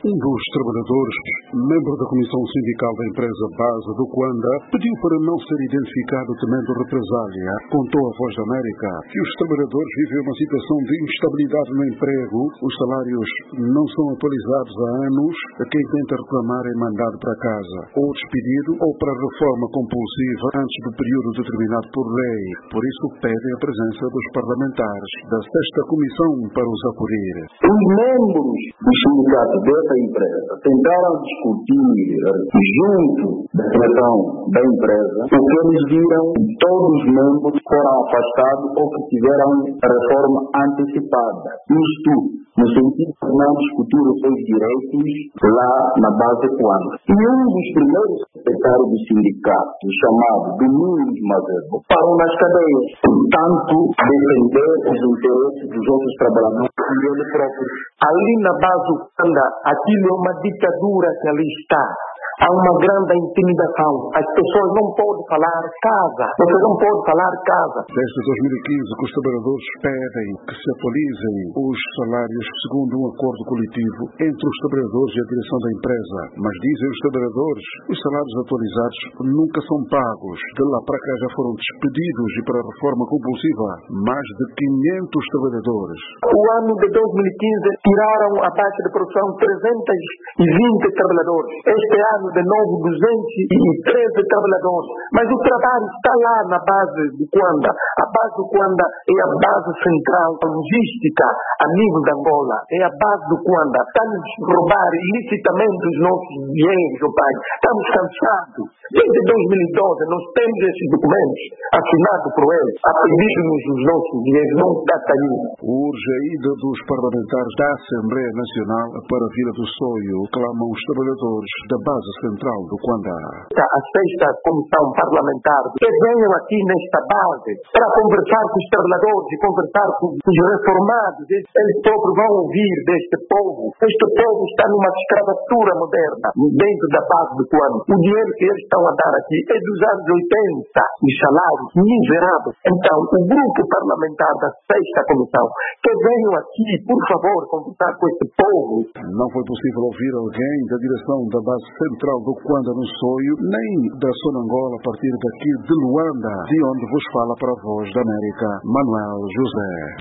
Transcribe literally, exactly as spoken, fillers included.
Um dos trabalhadores, membro da Comissão Sindical da empresa Base do Cuanda, pediu para não ser identificado temendo represália. Contou à Voz da América que os trabalhadores vivem uma situação de instabilidade no emprego, os salários não são atualizados há anos, quem tenta reclamar é mandado para casa, ou despedido, ou para reforma compulsiva antes do período determinado por lei. Por isso pedem a presença dos parlamentares da sexta Comissão para os acudir. Os membros do sindicato dessa empresa tentaram discutir junto da direção da empresa o que eles viram que todos os membros foram afastados ou que tiveram reforma antecipada. Isto no sentido de não discutir os seus direitos lá na base Cuanda. E um dos primeiros secretários do sindicato, chamado Domingos Mazedo, parou nas cadeias, tanto defender os interesses dos outros trabalhadores e ele próprio. Ali na base Cuanda, aquilo é uma ditadura que ali está. Há uma grande intimidação. As pessoas não podem falar casa. Você não pode falar casa. Desde dois mil e quinze que os trabalhadores pedem que se atualizem os salários segundo um acordo coletivo entre os trabalhadores e a direção da empresa. Mas dizem os trabalhadores, os salários atualizados nunca são pagos. De lá para cá já foram despedidos e para a reforma compulsiva mais de quinhentos trabalhadores. O ano de dois mil e quinze tiraram a taxa de produção trezentos e vinte trabalhadores. Este ano de novo duzentos e treze trabalhadores, mas o trabalho está lá na base do Cuanda. A base do Cuanda é a base central da logística a nível de Angola, é a base do Cuanda. Estamos a roubar ilicitamente os nossos dinheiros, oh pai. Estamos cansados. Desde dois mil e doze nós temos esses documentos assinados por eles, a pedir-nos os nossos dinheiros, não está caindo. Urge a ida dos parlamentares da Assembleia Nacional para a Vila do Soio, clamam os trabalhadores da base central do Cuanda. A sexta Comissão Parlamentar que venham aqui nesta base para conversar com os trabalhadores e conversar com os reformados. Eles próprios vão ouvir deste povo. Este povo está numa escravatura moderna dentro da base do Cuanda. O dinheiro que eles estão a dar aqui é dos anos oitenta, os salários miseráveis. Então, o grupo parlamentar da sexta Comissão que venham aqui, por favor, conversar com este povo. Não foi possível ouvir alguém da direção da base central do Cuanda no Soio, nem da Sonangola a partir daqui de Luanda, de onde vos fala para a Voz da América, Manuel José.